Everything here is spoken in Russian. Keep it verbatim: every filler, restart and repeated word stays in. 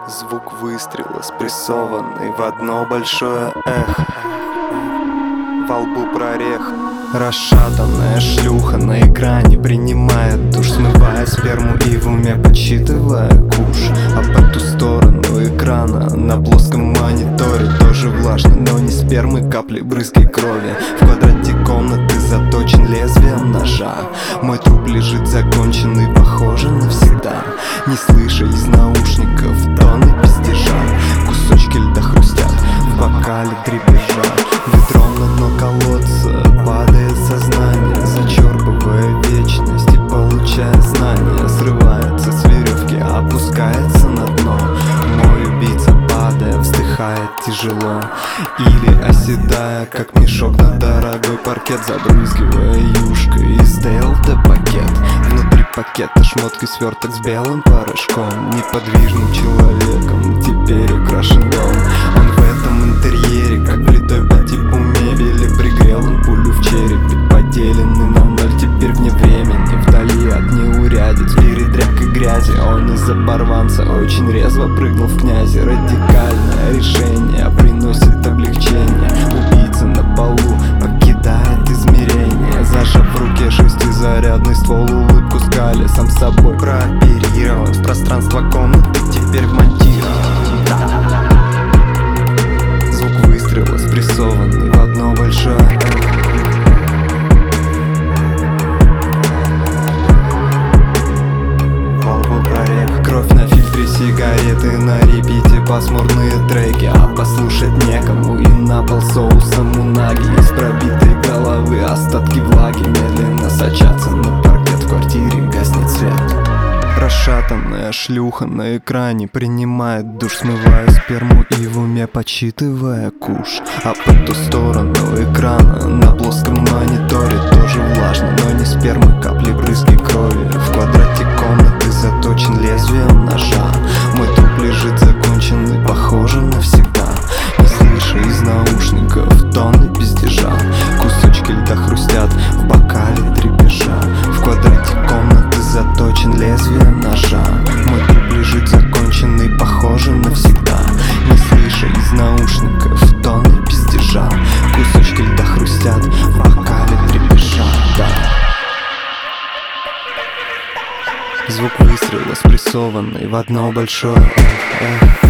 Звук выстрела спрессованный в одно большое эхо. Во лбу прорех. Расшатанная шлюха на экране принимает душ, смывая сперму и в уме подсчитывая куш. А по ту сторону экрана на плоском мониторе тоже влажно, но не спермы, капли, брызги крови. В квадрате комнаты заточен лезвием ножа. Мой труп лежит законченный, похоже, навсегда. Не слыша из наушников тоны пиздежа. Кусочки льда хрустят, в бокале дребезжа. Ведром на дно колодца падает сознание, зачерпывая вечность и получая знания. Срывается с веревки, опускается на дно. Мой убийца, падая, вздыхает тяжело или оседая, как мешок на дорогой паркет, забрызгивая юшкой из ДЛТ пакет. Внутри пакета шмотки, сверток с белым порошком. Неподвижным человеком теперь украшен дом. Он в этом интерьере, как влитой по типу мебели. Пригрел он пулю в черепе, поделенный на ноль, теперь вне времени, вдали от неурядиц, передряг и грязи. Он из оборванца очень резво прыгнул в князи. Радикальное решение приносит облегчение. Убийца на полу покидает измерение, зажав в руке шестизарядный ствол, улыбку скали, сам собой прооперирован. В пространство комнаты теперь вмонтирован. Звук выстрела спрессованный в одно большое эхо. Кровь на фильтре сигареты, на репите пасмурные треки. А послушать некому, и на пол соусом унаги. Из пробитой головы остатки влаги медленно сочатся на паркет. В квартире гаснет свет. Расшатанная шлюха на экране принимает душ, смывая сперму и в уме подсчитывая куш. А по ту сторону экрана на плоском мониторе тоже влажно, но не спермы, капли, брызги крови. В квадрате комнаты заточен лезвием ножа. Мой труп лежит законченный, похоже, навсегда. Не слыша из наушников тоны пиздежа. Кусочки льда хрустят, в бокале дребезжа. В квадрате комнаты заточен лезвием ножа. Мой труп лежит законченный, похоже, навсегда. Не слыша из наушников тоны пиздежа. Кусочки льда хрустят, в бокале дребезжа. Да. Звук выстрела спрессованный в одно большое эхо.